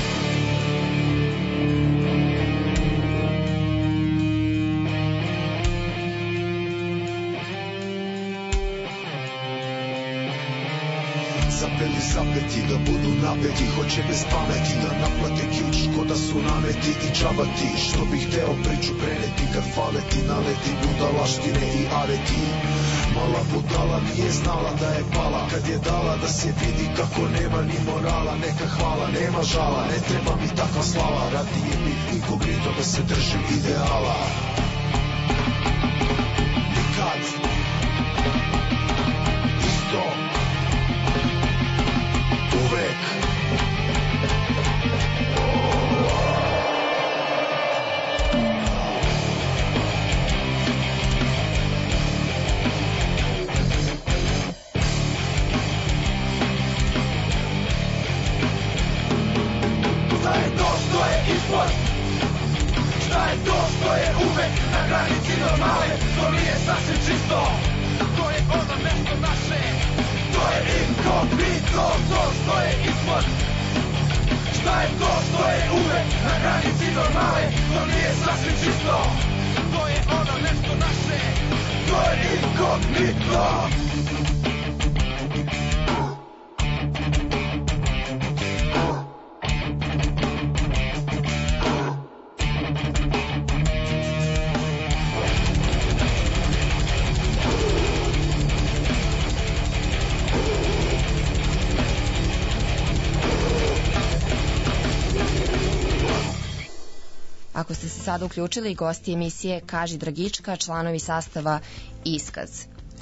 Zapeli zapeti da budu napeti. Hoće bez pameti da naplate ključ ko da su nameti i džabati. Što bih hteo priču preneti kad fale ti naleti budalaštine i areti. Mala budala nije znala da je pala kad je dala da se vidi kako nema ni morala. Neka hvala, nema žala, ne treba mi takva slava. Radije mi inkognito da se držim ideala. Nikad isto uvek. Šta je to što je ispod? Šta je to što je uvek na granici normale? To nije sasvim čisto. To je ono nešto naše. To je inkognito. To što je ispod. Šta je to što je uvek na granici normale? To nije sasvim čisto. To je ono nešto naše. To je inkognito. Ako ste se sada uključili, gosti emisije Kaži Dragička, članovi sastava Iskaz.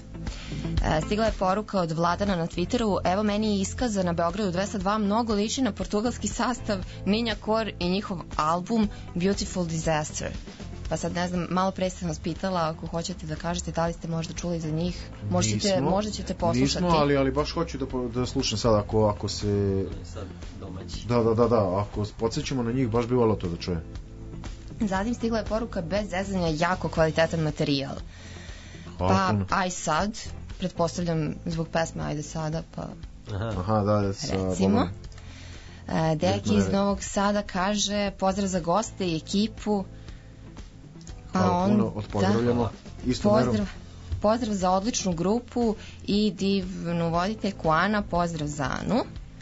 E, stigla je poruka od Vladana na Twitteru: evo meni Iskaza na Beogradu dvesta dva mnogo liči na portugalski sastav Ninja Core i njihov album Beautiful Disaster. Pa sad ne znam, malo pre sam vas pitala ako hoćete da kažete da li ste možda čuli za njih. Možete, Nismo, možda ćete poslušati. Nismo, ali, ali baš hoću da, da slušam sad ako, ako se... Sad domaći. Da, da, da, da, ako podsjećamo na njih, baš bi volao to da čujem. Zatim stigla je poruka: bez zezanja, jako kvalitetan materijal. Pa, aj sad, pretpostavljam zbog pesme Ajde sada, pa Aha, Aha da, da, sa recimo. E, Deki iz Novog Sada kaže: pozdrav za goste i ekipu. Hvala on, puno, odpozdravljamo. Da, Isto pozdrav, pozdrav za odličnu grupu i divnu voditeljku Ana, pozdrav za Anu.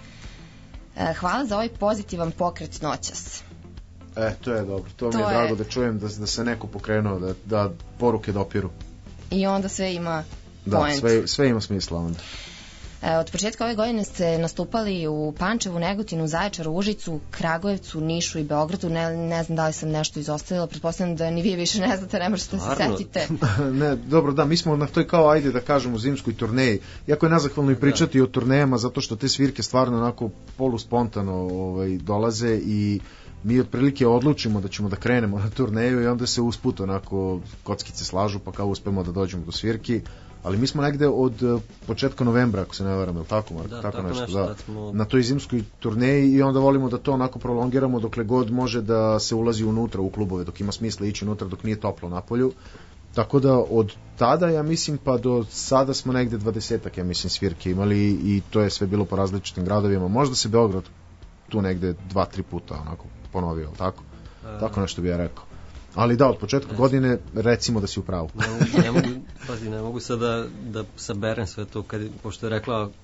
E, hvala za ovaj pozitivan pokret noćas. E, to je dobro, to, to mi je, je drago da čujem da, da se neko pokrenuo, da, da poruke dopiru. I onda sve ima da, point. sve, sve ima smisla onda. E, od početka ove godine ste nastupali u Pančevu, Negotinu, Zaječaru, Užicu, Kragujevcu, Nišu i Beogradu. Ne, ne znam da li sam nešto izostavila, pretpostavljam da ni vi više ne znate, ne možete se setite. Ne, dobro, da, mi smo na toj kao, ajde da kažemo, zimskoj turneji. Jako je nezahvalno i pričati da. o turnejama, zato što te svirke stvarno onako poluspontano ovaj, dolaze i mi otprilike odlučimo da ćemo da krenemo na turneju i onda se usput onako kockice slažu pa kao uspemo da dođemo do svirki, ali mi smo negde od početka novembra, ako se ne varam, je li tako, Marko? Da, tako, tako nešto, nešto, da, da smo... na toj zimskoj turneji i onda volimo da to onako prolongiramo dokle god može da se ulazi unutra u klubove, dok ima smisla ići unutra dok nije toplo napolju. Tako da od tada, ja mislim, pa do sada smo negde dvadesetak, ja mislim, svirke imali i to je sve bilo po različitim gradovima. Možda se Beograd tu negde dva, tri puta onako ponovio, tako? A... Tako nešto bi ja rekao. Ali da, od početka ne. godine recimo da si u pravu. Ne mogu, ne mogu, pazi, ne mogu sad da, da saberem sve to, kad, pošto je rekla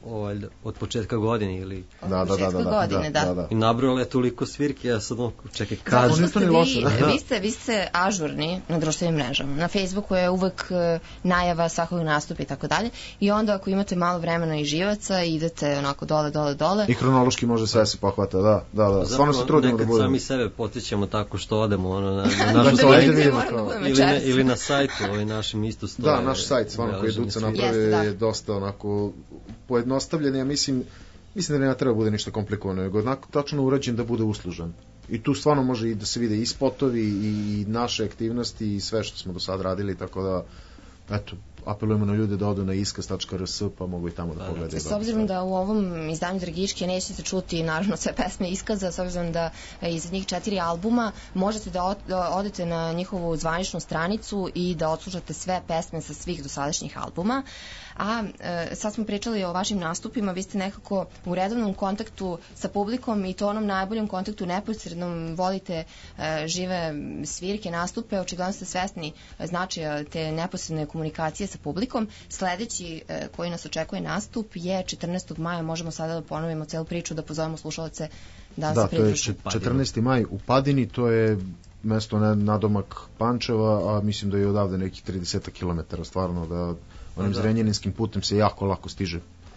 ovaj, od početka godine ili... Od Da, da, da, početka da, da, godine, da, da. da, da. I nabrojala je toliko svirki, ja sad ono, čekaj, Zato kažem. što ništa ste ni vi, loše, da. vi, ste, vi ste ažurni na društvenim mrežama. Na Facebooku je uvek e, najava svakog nastupa i tako dalje. I onda ako imate malo vremena i živaca, idete onako dole, dole, dole. I hronološki može sve se pohvata, da, da, da. Stvarno se trudimo da nekad budemo. sami sebe potičemo tako što odemo ono, na, na našu Da, ajde sajt, vidimo Moramo da kao. budemo ili, na, česti. ili na sajtu, ovaj našem isto stoje. Da, naš sajt, stvarno, koji je beleženje Duca svih. napravio Jeste, da. je dosta onako pojednostavljen, ja mislim, mislim da ne treba bude ništa komplikovano, nego onako tačno urađen da bude uslužan. I tu stvarno može i da se vide i spotovi i, i naše aktivnosti i sve što smo do sad radili, tako da, eto, apelujemo na ljude da odu na iskaz tačka r s pa mogu i tamo da pogledaju. S obzirom da u ovom izdanju Dragičke nećete čuti naravno sve pesme iskaza, s obzirom da iz njih četiri albuma možete da, od, da odete na njihovu zvaničnu stranicu i da odslušate sve pesme sa svih dosadašnjih albuma. A e, sad smo pričali o vašim nastupima, vi ste nekako u redovnom kontaktu sa publikom i to onom najboljem kontaktu neposrednom, volite e, žive svirke, nastupe, očigledno ste svesni značaja te neposredne komunikacije sa publikom. Sledeći e, koji nas očekuje nastup je četrnaestog maja, možemo sada da ponovimo celu priču, da pozovemo slušalce da, Da, se to je pridruže. četrnaesti maj u Padini, to je mesto na, nadomak Pančeva, a mislim da je odavde nekih trideset kilometara, stvarno da onim Da. zrenjaninskim putem se jako lako stiže.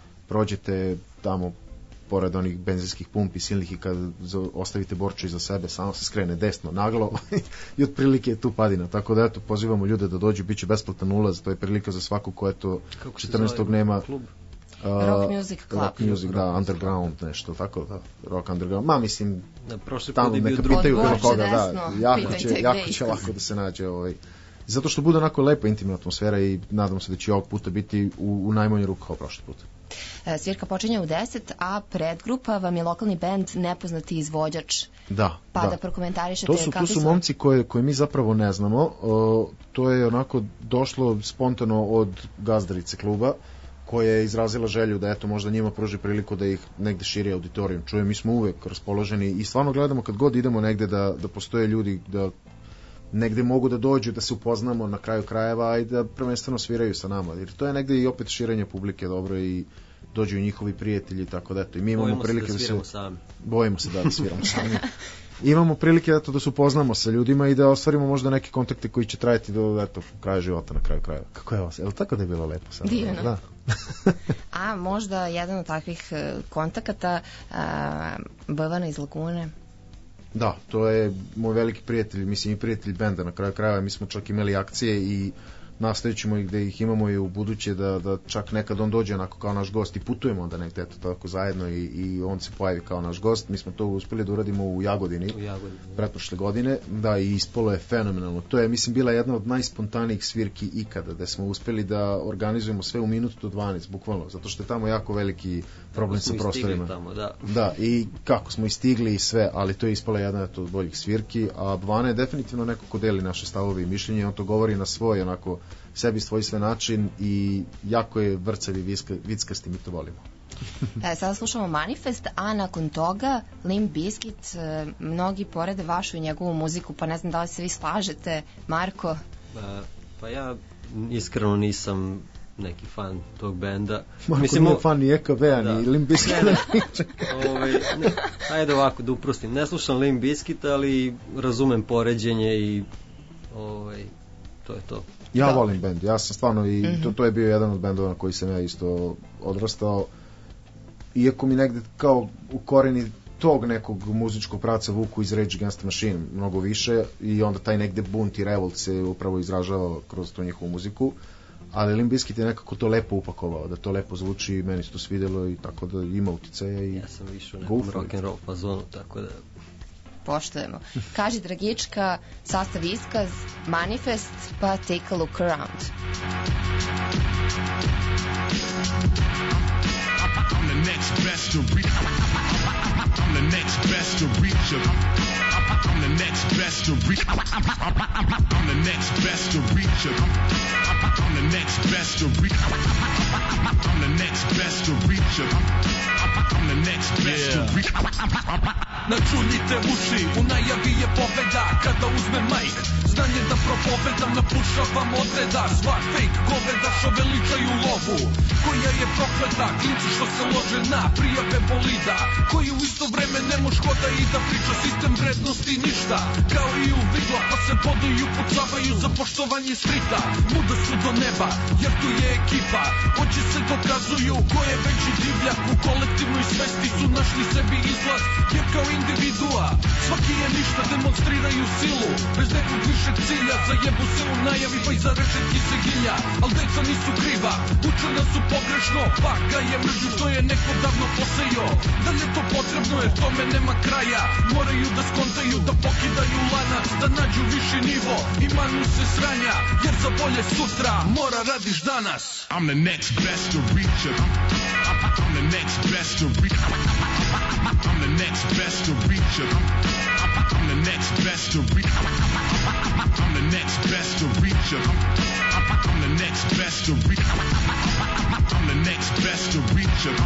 Prođete tamo pored onih benzinskih pumpi silnih i kad za- ostavite Borču iza sebe, samo se skrene desno, naglo i otprilike je tu Padina. Tako da eto, pozivamo ljude da dođu, bit će besplatan ulaz, to je prilika za svaku ko eto Kako se četrnaestog zove nema klub? a, Rock Music Club. Rock Music, da, underground nešto, tako da, rock underground, ma mislim Da, prošli tamo put je bio neka drugi. pitaju Od bilo Borče koga, da, desno, jako pitajte će, gde jako je će iskaz. lako da se nađe ovaj. Zato što bude onako lepa intimna atmosfera i nadam se da će ovog puta biti u, u najmanju ruku kao prošli put. E, Svirka počinje u deset, a predgrupa vam je lokalni bend Nepoznati izvođač. Da, Pa da. da prokomentarišete To su, to kakvi su momci koje, koje mi zapravo ne znamo. O, to je onako došlo spontano od gazdarice kluba, koja je izrazila želju da eto možda njima pruži priliku da ih negde širi auditorijum čuje. Mi smo uvek raspoloženi i stvarno gledamo kad god idemo negde da, da postoje ljudi da negde mogu da dođu, da se upoznamo na kraju krajeva i da prvenstveno sviraju sa nama. Jer to je negde i opet širenje publike dobro i dođu i njihovi prijatelji, tako da eto i mi imamo Bojimo se prilike da da se... sviramo sami. Bojimo se da, da sviramo sami. Imamo prilike eto, da se upoznamo sa ljudima i da ostvarimo možda neke kontakte koji će trajati do eto, kraja života na kraju krajeva. Kako je ovo? Je li tako da je bilo lepo sad? Divno. Da. A možda jedan od takvih e, kontakata a, Bvana iz Lagune. Da, to je moj veliki prijatelj, mislim i prijatelj benda na kraju krajeva, mi smo čak imali akcije i nastavit ćemo ih da ih imamo i u buduće, da, da čak nekad on dođe onako kao naš gost i putujemo onda negde eto tako zajedno i, i on se pojavi kao naš gost. Mi smo to uspeli da uradimo u Jagodini U Jagodini. pretprošle godine, da i ispolo je fenomenalno. To je mislim bila jedna od najspontanijih svirki ikada, da smo uspeli da organizujemo sve u minutu do dvanaest, bukvalno, zato što je tamo jako veliki problem sa Smo i stigli prostorima. Tamo, da. Da, i kako smo i stigli i sve, ali to je ispala jedna od boljih svirki, a Bvana je definitivno neko ko deli naše stavove i mišljenje, on to govori na svoj onako sebi svojstven način i jako je vrcav i viska, vickasti, mi to volimo. E, sada slušamo Manifest, a nakon toga Limp Bizkit, e, mnogi porede vašu i njegovu muziku, pa ne znam da li se vi slažete, Marko. Pa, pa ja iskreno nisam neki fan tog benda. Marko Mislim, nije o- fan ni E K B-a, Da. ni Limp Bizkita. Ne, ne. Ovaj, ne, ajde ovako da uprostim. Ne slušam Limp Bizkit, ali razumem poređenje i ovaj, to je to. Ja Da. volim bend, ja sam stvarno i Mhm. to, to je bio jedan od bendova na koji sam ja isto odrastao. Iako mi negde kao u koreni tog nekog muzičkog pravca vuku iz Rage Against the Machine mnogo više i onda taj negde bunt i revolt se upravo izražava kroz tu njihovu muziku, ali Limp Bizkit je nekako to lepo upakovao, da to lepo zvuči i meni se to svidelo i tako da ima uticaja i Ja sam više u Go nekom for it. rock and roll fazonu, tako da Poštujemo. Kaži Dragička, sastav iskaz, Manifest, pa Take a Look Around. I'm the next best to reach. I'm the next best to reach. I'm the next best to reach. I'm the next best to reach. I'm the next best to reach. I'm the next best to reach. I'm the next best to reach. Načuljite uši, u najavi je pobeda kada uzme majk. Znanje da pobedam, napušavam odreda. Sva fake goveda što veličaju lovu, koja je prokleta, klinci što se lože na prijave bolida, koji u isto vreme ne moš hoda i da priča sistem vrednosti ništa. Kao i u vidla pa se boduju, pucavaju za poštovanje strita. Muda su do neba jer tu je ekipa, oči se dokazuju ko je veći divljak. U kolektivnoj svesti su našli sebi izlaz, jer kao individua svaki je ništa, demonstriraju silu bez nekog višeg cilja. Zajebu se u najavi pa iza rešetki se gilja, al deca nisu kriva, uče nas su pogrešno, pa ga je mržnju što je neko davno posejao. Da li je to potrebno jer tome nema kraja, moraju da skontaju da pokidaju lanac, da nađu viši nivo i manu se sranja, jer za bolje sutra mora radiš danas. I'm the next best to reach it. I'm, I'm, I'm the next best to reach it. I'm the next best to reach it. I'm, I'm the next best to reach it. I'm the next best to reach it. I'm, I'm the next best to reach it. I'm the next best to reach it.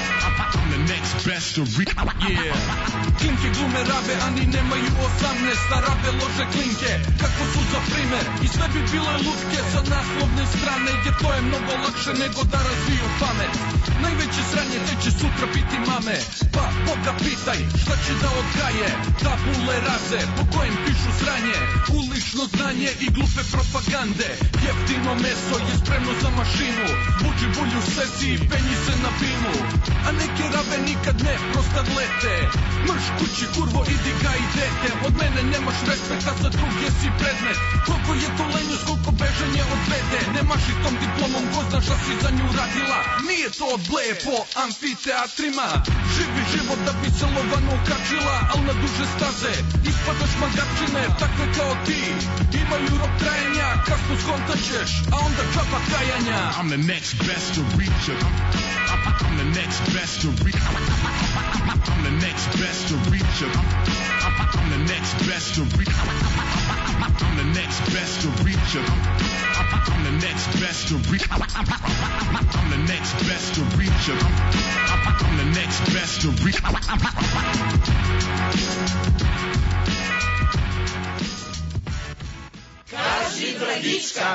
I'm the next best to reach it. Yeah. Klinke glume rabe, ani nemaju osamnaest, a rabe lože klinke kako su za primer i sve bi bile lutke sa naslovne strane, jer to je mnogo lakše nego da razviju pamet. Najveće sranje te će sutra biti mame, pa Boga pitaj šta će da odgaje tabule raze po kojem pišu sranje, ulično znanje i glupe propagande. Jeftino meso je spremno za mašinu, buči bulju seci i penji se na binu, a neke rabe nikad ne prostarlete. Mrš kući kurvo, idi ga i dete, od mene nemaš respekta, za druge si predmet. Koliko je to lenjost, koliko bežanje odvede, nemaš i tom diplomom ko zna šta si za nju radila. Nije to odbleje po amfiteatrima, živi život da bi se lovano okačila, al na duže staze ispadaš magarčine, takve kao ti imaju rok trajanja, kasno skontaćeš, a onda džaba kajanja. I'm the next best to reach it. I'm, I'm, I'm the next best to reach it. I'm the next best to reach it. I'm, I'm the next best to reach it. I'm the next best to reach it. I'm the next best to reach it. I'm the next best to reach it. I'm the next best to reach it. Kaži Dragička.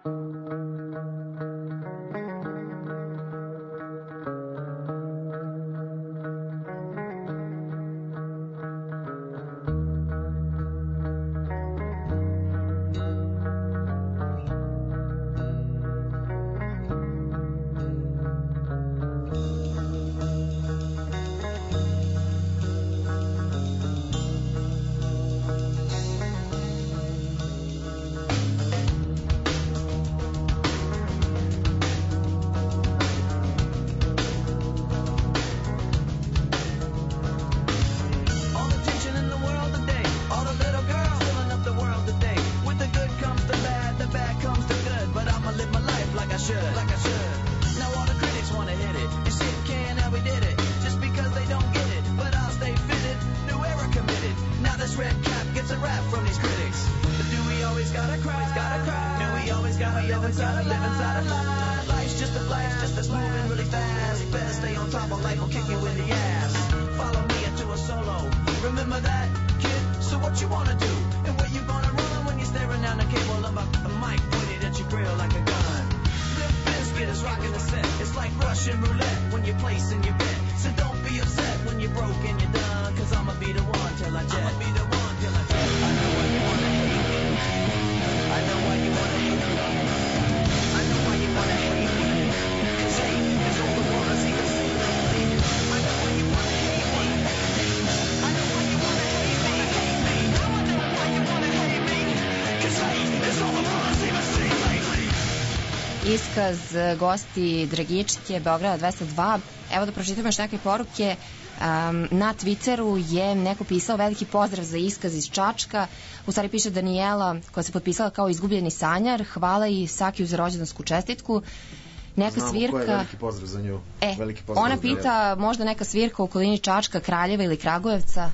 Iskaz gosti Dragičke, Beograda dvesta dva. Evo da pročitam još neke poruke. Um, na Twitteru je neko pisao veliki pozdrav za Iskaz iz Čačka. U stvari piše Danijela koja se potpisala kao izgubljeni sanjar. Hvala i Sakiju za rođendansku čestitku. Neka Znamo svirka... ko je veliki pozdrav za nju. E, veliki pozdrav ona pita možda neka svirka u okolini Čačka, Kraljeva ili Kragujevca.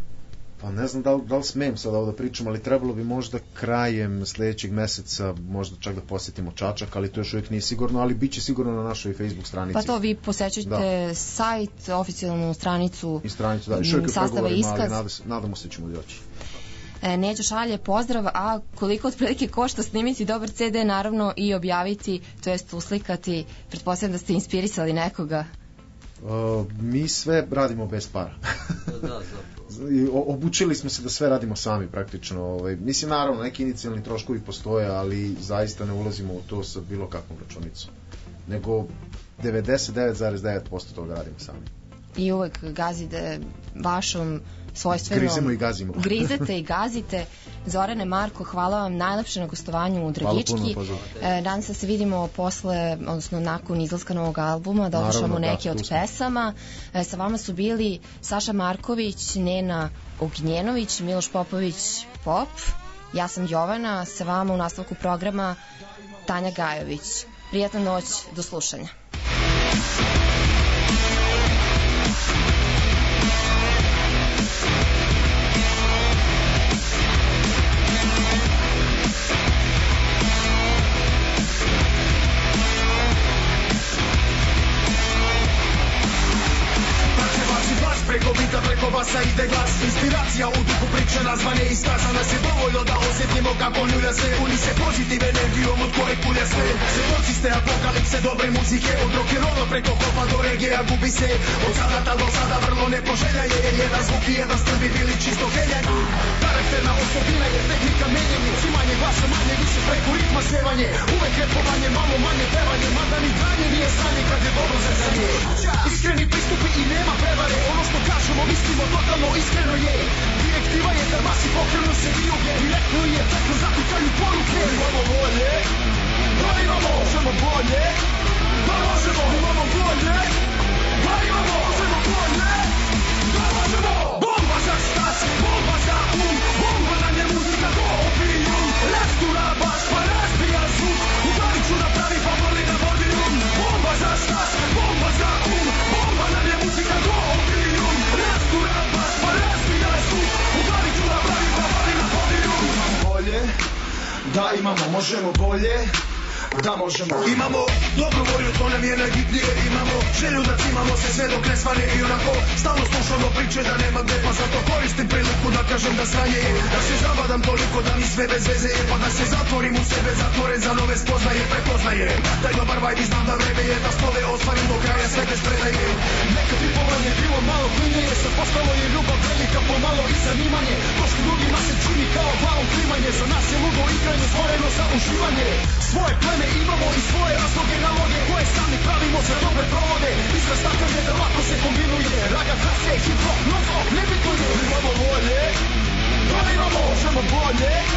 Pa ne znam da li, da li smem sad ovo da pričam, ali trebalo bi možda krajem sledećeg meseca možda čak da posjetimo Čačak, ali to još uvijek nije sigurno, ali bit će sigurno na našoj Facebook stranici. Pa to vi posećujete da. sajt, oficijalnu stranicu, I stranicu, da, još uvijek sastava pregovorima, ali Iskaz. nadamo, nadamo se ćemo doći. Neđo šalje pozdrav, a koliko otprilike košta snimiti dobar ce de, naravno i objaviti, to jest uslikati, pretpostavljam da ste inspirisali nekoga. Uh, mi sve radimo bez para. Da, zapravo. Obučili smo se da sve radimo sami praktično. Ovaj, mislim, naravno, neki inicijalni troškovi postoje, ali zaista ne ulazimo u to sa bilo kakvom računicom. Nego devedeset devet zarez devet posto toga radimo sami. I uvek gazite vašom svojstvenom... Grizemo i gazimo. Grizete i gazite. Zorane, Marko, hvala vam najlepše na gostovanju u Dragički. E, Nadam se da se vidimo posle, odnosno nakon izlaska novog albuma, da odlušamo neke da, od pesama. E, sa vama su bili Saša Marković, Nena Ognjenović, Miloš Popović, Pop. Ja sam Jovana, sa vama u nastavku programa Tanja Gajović. Prijatna noć, do slušanja. Preko bita, preko basa ide glas. Inspiracija u duhu priče nazvane i skaza. Nas je dovoljno da osjetimo kako ljulja se. Puni se pozitiv energijom od koje kulja sve. Svjedoci ste apokalipse dobre muzike. Od rock'n'rolla preko hopa do regija gubi se. Od sada do sada vrlo nepoželja je. Jedan zvuk i jedan strbi bili čisto heljan. Karakterna osobina je tehnika menjenje. Cimanje glasa manje više preko ritma sevanje. Uvek repovanje, malo manje pevanje. Mada ni dranje nije stanje kad je dobro zezanje. Iskreni pristupi i nema prevare. Ono što kažemo, mislimo totalno iskreno je. Direktiva je da masi pokrenu se vijuge. Direktno je tekno zakucaju poruke. Imamo volje, da imamo, možemo bolje, da možemo, imamo volje, da imamo, možemo bolje, da možemo. Bomba za stas, bomba za um, bomba nam je muzika do opijum. Rastura baš pa razbija zvuk, udarit ću da pravi favori na vodijum. Bomba za stas, bomba za um, bomba nam je muzika do opijum. Rastura baš pa razbija zvuk, udarit ću da pravi favori na vodijum. Imamo bolje, da imamo, možemo bolje, da možemo. Imamo dobru volju, to nam je najbitnije. Imamo želju da cimamo se sve dok ne svane. I onako stalno slušamo priče da nema gde. Pa zato koristim priliku da kažem da sranje je. Da se zabadam toliko da mi sve bez veze je. Pa da se zatvorim u sebe, zatvoren za nove spoznaje. Prepoznaje taj dobar vibe i znam da vreme je da slove ostvarim do kraja sve bez predaje. Neka tripovanje bilo malo klinje. Sad postalo je ljubav velika pomalo i zanimanje. To što drugima se čini kao balon klimanje. Za nas je ludo igranje stvoreno za uživanje. Svoje pleme imamo i svoje razloge, naloge koje sami pravimo za dobre provode. Izraz takav je da lako se kombinuje. Raga, hase, hip hop, non stop, nebitno je. Imamo volje, da imamo, možemo bolje,